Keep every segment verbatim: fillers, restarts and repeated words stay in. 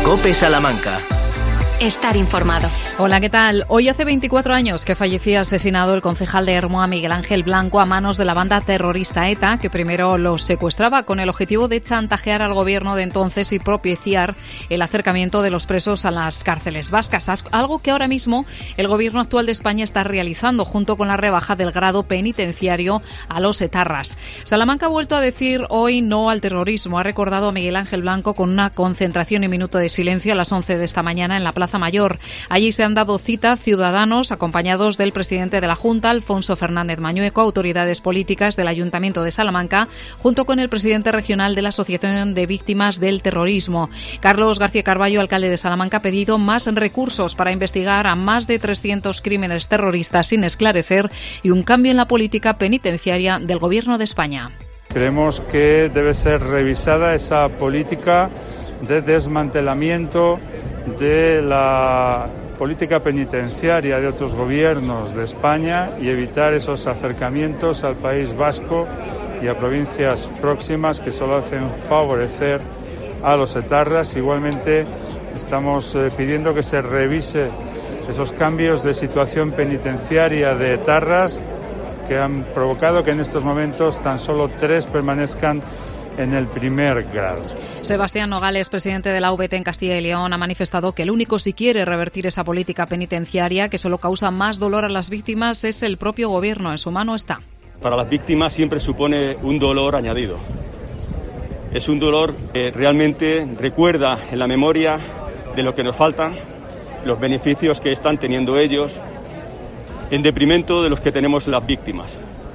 COPE Salamanca. Estar informado. Hola, ¿qué tal? Hoy hace veinticuatro años que fallecía asesinado el concejal de Hermoa, Miguel Ángel Blanco, a manos de la banda terrorista ETA, que primero los secuestraba con el objetivo de chantajear al gobierno de entonces y propiciar el acercamiento de los presos a las cárceles vascas, algo que ahora mismo el gobierno actual de España está realizando junto con la rebaja del grado penitenciario a los etarras. Salamanca ha vuelto a decir hoy no al terrorismo. Ha recordado a Miguel Ángel Blanco con una concentración y minuto de silencio a las once de esta mañana en la Plaza Mayor. Allí se han dado cita ciudadanos acompañados del presidente de la Junta, Alfonso Fernández Mañueco, autoridades políticas del Ayuntamiento de Salamanca, junto con el presidente regional de la Asociación de Víctimas del Terrorismo. Carlos García Carballo, alcalde de Salamanca, ha pedido más recursos para investigar a más de trescientos crímenes terroristas sin esclarecer y un cambio en la política penitenciaria del Gobierno de España. Creemos que debe ser revisada esa política de desmantelamiento de la política penitenciaria de otros gobiernos de España y evitar esos acercamientos al País Vasco y a provincias próximas que solo hacen favorecer a los etarras. Igualmente estamos eh, pidiendo que se revise esos cambios de situación penitenciaria de etarras que han provocado que en estos momentos tan solo tres permanezcan en el primer grado. Sebastián Nogales, presidente de la U V T en Castilla y León, ha manifestado que el único si quiere revertir esa política penitenciaria que solo causa más dolor a las víctimas es el propio gobierno. En su mano está. Para las víctimas siempre supone un dolor añadido. Es un dolor que realmente recuerda en la memoria de lo que nos falta, los beneficios que están teniendo ellos, en detrimento de los que tenemos las víctimas.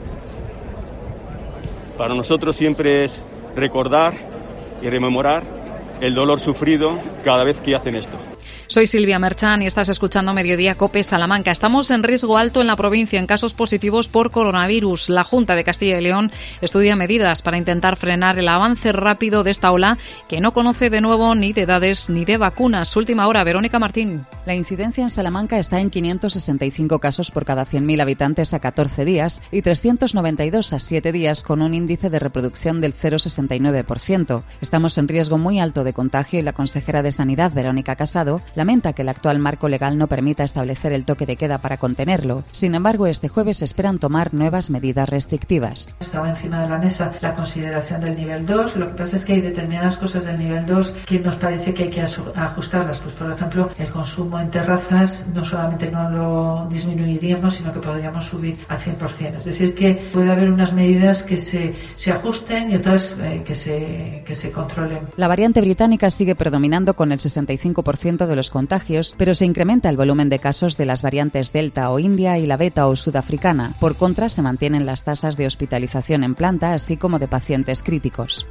Para nosotros siempre es recordar y rememorar el dolor sufrido cada vez que hacen esto. Soy Silvia Merchan y estás escuchando Mediodía COPE Salamanca. Estamos en riesgo alto en la provincia en casos positivos por coronavirus. La Junta de Castilla y León estudia medidas para intentar frenar el avance rápido de esta ola que no conoce de nuevo ni de edades ni de vacunas. Última hora, Verónica Martín. La incidencia en Salamanca está en quinientos sesenta y cinco casos por cada cien mil habitantes a catorce días y trescientos noventa y dos a siete días con un índice de reproducción del cero coma sesenta y nueve por ciento. Estamos en riesgo muy alto de contagio y la consejera de Sanidad, Verónica Casado, lamenta que el actual marco legal no permita establecer el toque de queda para contenerlo. Sin embargo, este jueves esperan tomar nuevas medidas restrictivas. Estaba encima de la mesa la consideración del nivel dos. Lo que pasa es que hay determinadas cosas del nivel dos que nos parece que hay que ajustarlas. Pues, por ejemplo, el consumo en terrazas no solamente no lo disminuiríamos, sino que podríamos subir al cien por ciento. Es decir, que puede haber unas medidas que se, se ajusten y otras eh, que, se, que se controlen. La variante británica sigue predominando con el sesenta y cinco por ciento de los contagios, pero se incrementa el volumen de casos de las variantes Delta o India y la Beta o sudafricana. Por contra, se mantienen las tasas de hospitalización en planta, así como de pacientes críticos.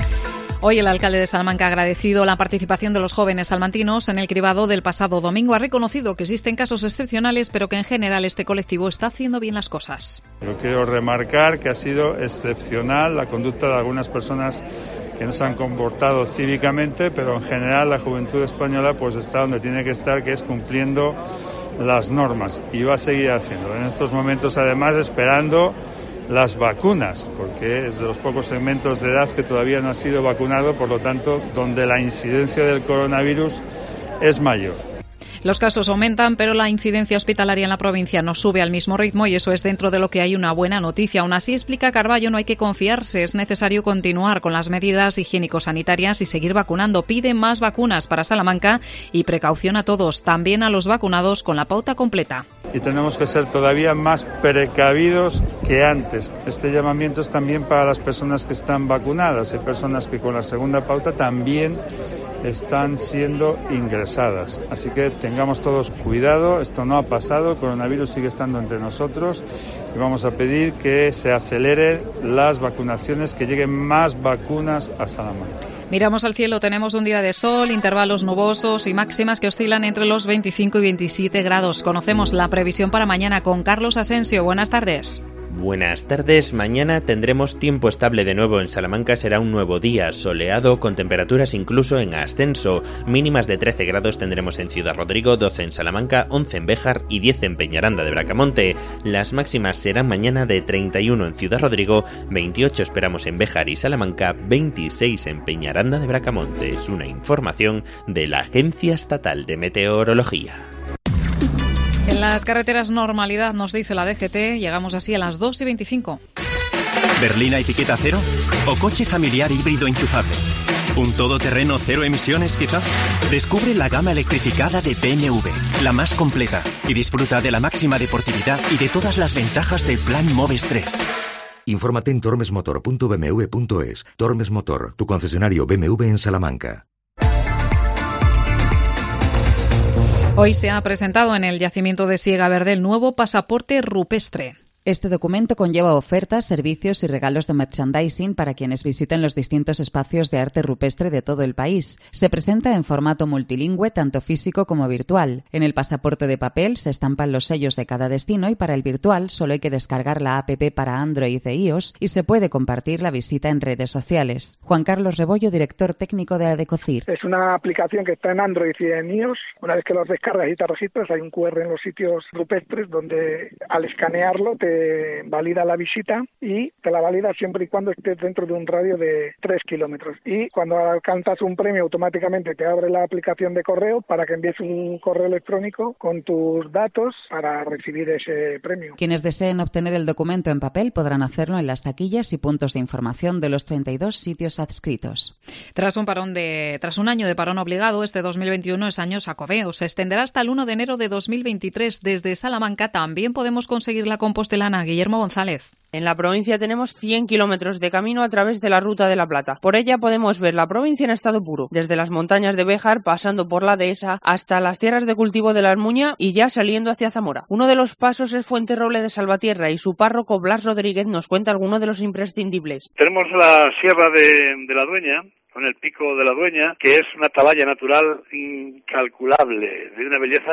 Hoy el alcalde de Salamanca ha agradecido la participación de los jóvenes salmantinos en el cribado del pasado domingo. Ha reconocido que existen casos excepcionales, pero que en general este colectivo está haciendo bien las cosas. Yo quiero remarcar que ha sido excepcional la conducta de algunas personas que no se han comportado cívicamente, pero en general la juventud española pues está donde tiene que estar, que es cumpliendo las normas, y va a seguir haciéndolo. En estos momentos, además, esperando las vacunas, porque es de los pocos segmentos de edad que todavía no ha sido vacunado, por lo tanto, donde la incidencia del coronavirus es mayor. Los casos aumentan, pero la incidencia hospitalaria en la provincia no sube al mismo ritmo y eso es dentro de lo que hay una buena noticia. Aún así, explica Carballo, no hay que confiarse. Es necesario continuar con las medidas higiénico-sanitarias y seguir vacunando. Pide más vacunas para Salamanca y precaución a todos, también a los vacunados con la pauta completa. Y tenemos que ser todavía más precavidos que antes. Este llamamiento es también para las personas que están vacunadas. Hay personas que con la segunda pauta también están siendo ingresadas. Así que tengamos todos cuidado, esto no ha pasado, el coronavirus sigue estando entre nosotros y vamos a pedir que se aceleren las vacunaciones, que lleguen más vacunas a Salamanca. Miramos al cielo, tenemos un día de sol, intervalos nubosos y máximas que oscilan entre los veinticinco y veintisiete grados. Conocemos la previsión para mañana con Carlos Asensio. Buenas tardes. Buenas tardes. Mañana tendremos tiempo estable de nuevo en Salamanca. Será un nuevo día soleado con temperaturas incluso en ascenso. Mínimas de trece grados tendremos en Ciudad Rodrigo, doce en Salamanca, once en Béjar y diez en Peñaranda de Bracamonte. Las máximas serán mañana de treinta y uno en Ciudad Rodrigo, veintiocho esperamos en Béjar y Salamanca, veintiséis en Peñaranda de Bracamonte. Es una información de la Agencia Estatal de Meteorología. En las carreteras normalidad, nos dice la D G T, llegamos así a las dos y veinticinco. ¿Berlina etiqueta cero? ¿O coche familiar híbrido enchufable? ¿Un todoterreno cero emisiones quizá? Descubre la gama electrificada de B M W, la más completa, y disfruta de la máxima deportividad y de todas las ventajas del Plan Moves tres. Infórmate en tormesmotor punto b m w punto es. Tormes Motor, tu concesionario B M W en Salamanca. Hoy se ha presentado en el yacimiento de Siega Verde el nuevo pasaporte rupestre. Este documento conlleva ofertas, servicios y regalos de merchandising para quienes visiten los distintos espacios de arte rupestre de todo el país. Se presenta en formato multilingüe, tanto físico como virtual. En el pasaporte de papel se estampan los sellos de cada destino y para el virtual solo hay que descargar la app para Android e iOS y se puede compartir la visita en redes sociales. Juan Carlos Rebollo, director técnico de Adecocir. Es una aplicación que está en Android y en iOS. Una vez que los descargas y te registras, hay un cu erre en los sitios rupestres donde al escanearlo te valida la visita y te la valida siempre y cuando estés dentro de un radio de tres kilómetros. Y cuando alcanzas un premio, automáticamente te abre la aplicación de correo para que envíes un correo electrónico con tus datos para recibir ese premio. Quienes deseen obtener el documento en papel podrán hacerlo en las taquillas y puntos de información de los treinta y dos sitios adscritos. Tras un parón de, tras un año de parón obligado, este dos mil veintiuno es año Xacobeo. Se extenderá hasta el uno de enero de dos mil veintitrés. Desde Salamanca también podemos conseguir la compostelana. Guillermo González. En la provincia tenemos cien kilómetros de camino a través de la Ruta de la Plata. Por ella podemos ver la provincia en estado puro, desde las montañas de Béjar, pasando por la Dehesa, hasta las tierras de cultivo de la Armuña y ya saliendo hacia Zamora. Uno de los pasos es Fuenterroble de Salvatierra y su párroco Blas Rodríguez nos cuenta algunos de los imprescindibles. Tenemos la Sierra de, de la Dueña, con el Pico de la Dueña, que es una atalaya natural incalculable, de una belleza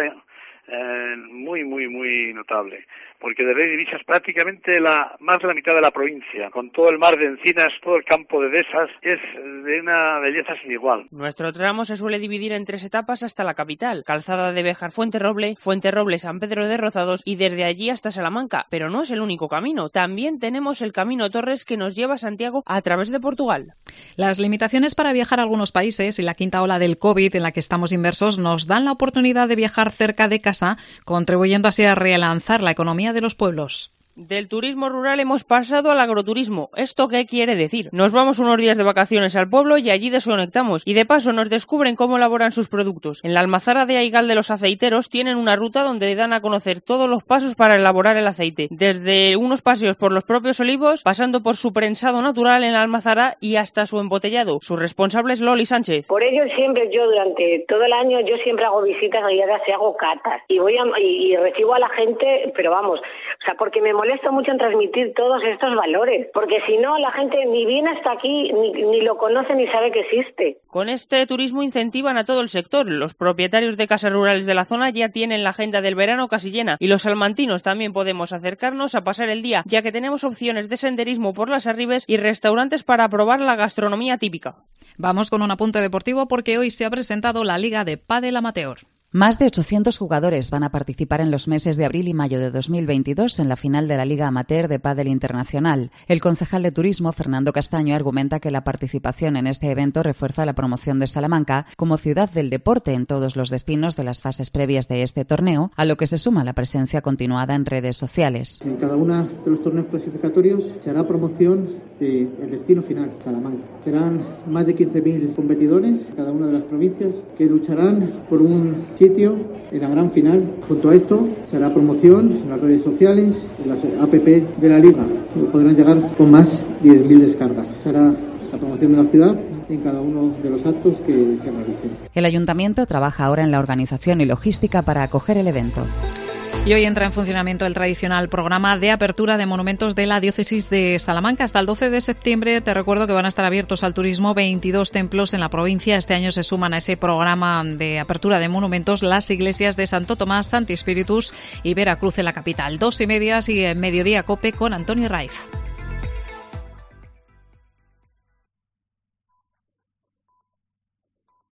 eh, muy, muy, muy notable. Porque desde ahí divisas prácticamente la más de la mitad de la provincia, con todo el mar de encinas, todo el campo de dehesas, es de una belleza sin igual. Nuestro tramo se suele dividir en tres etapas hasta la capital, Calzada de Béjar Fuenterroble, Fuenterroble San Pedro de Rozados y desde allí hasta Salamanca, pero no es el único camino, también tenemos el Camino Torres que nos lleva a Santiago a través de Portugal. Las limitaciones para viajar a algunos países y la quinta ola del COVID en la que estamos inmersos nos dan la oportunidad de viajar cerca de casa, contribuyendo así a relanzar la economía de los pueblos. Del turismo rural hemos pasado al agroturismo. ¿Esto qué quiere decir? Nos vamos unos días de vacaciones al pueblo y allí desconectamos y de paso nos descubren cómo elaboran sus productos. En la almazara de Aigal de los aceiteros tienen una ruta donde dan a conocer todos los pasos para elaborar el aceite. Desde unos paseos por los propios olivos, pasando por su prensado natural en la almazara y hasta su embotellado. Su responsable es Loli Sánchez. Por ello siempre yo durante todo el año yo siempre hago visitas guiadas y hago catas y voy a, y, y recibo a la gente, pero vamos, o sea, porque me molesta mucho en transmitir todos estos valores, porque si no la gente ni viene hasta aquí, ni, ni lo conoce ni sabe que existe. Con este turismo incentivan a todo el sector. Los propietarios de casas rurales de la zona ya tienen la agenda del verano casi llena y los salmantinos también podemos acercarnos a pasar el día, ya que tenemos opciones de senderismo por las arribes y restaurantes para probar la gastronomía típica. Vamos con un apunte deportivo porque hoy se ha presentado la Liga de Pádel Amateur. Más de ochocientos jugadores van a participar en los meses de abril y mayo de dos mil veintidós en la final de la Liga Amateur de Pádel Internacional. El concejal de Turismo, Fernando Castaño, argumenta que la participación en este evento refuerza la promoción de Salamanca como ciudad del deporte en todos los destinos de las fases previas de este torneo, a lo que se suma la presencia continuada en redes sociales. En cada uno de los torneos clasificatorios se hará promoción del destino final, Salamanca. Serán más de quince mil competidores en cada una de las provincias que lucharán por un sitio en la gran final. Junto a esto se hará promoción en las redes sociales, en las app de la Liga. Podrán llegar con más de diez mil descargas. Será la promoción de la ciudad en cada uno de los actos que se realicen. El ayuntamiento trabaja ahora en la organización y logística para acoger el evento. Y hoy entra en funcionamiento el tradicional programa de apertura de monumentos de la diócesis de Salamanca. Hasta el doce de septiembre te recuerdo que van a estar abiertos al turismo veintidós templos en la provincia. Este año se suman a ese programa de apertura de monumentos las iglesias de Santo Tomás, Santi Spíritus y Veracruz en la capital. Dos y media sigue Mediodía Cope con Antonio Raiz.